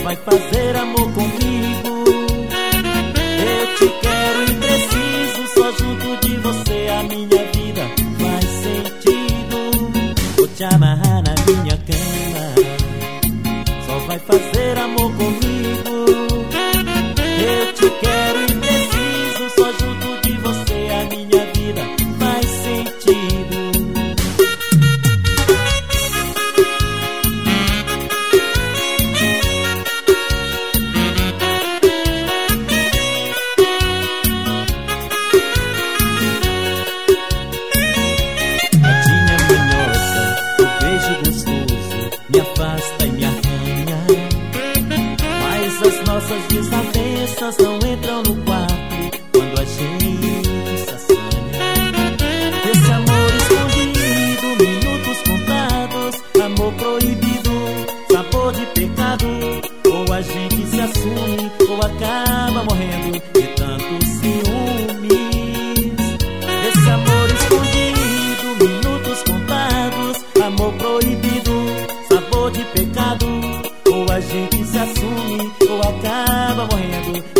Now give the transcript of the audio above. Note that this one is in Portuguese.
vai fazer amor comigo. Eu te quero e preciso, só junto de você a minha vida faz sentido. Vou te amarrar na minha cama, só vai fazer amor comigo. Eu te quero e preciso, só junto de você a minha vida faz sentido. Gatinha manhosa, o beijo gostoso me afasta e me arranha, mas as nossas desavenças não entram no quarto quando a gente se assanha. Esse amor escondido, minutos contados, amor proibido, sabor de pecado. Ou a gente se assume ou acaba morrendo de tantos ciúmes. Esse amor escondido, minutos contados, amor proibido, sabor de pecado. Ou a gente se assume ou acaba morrendo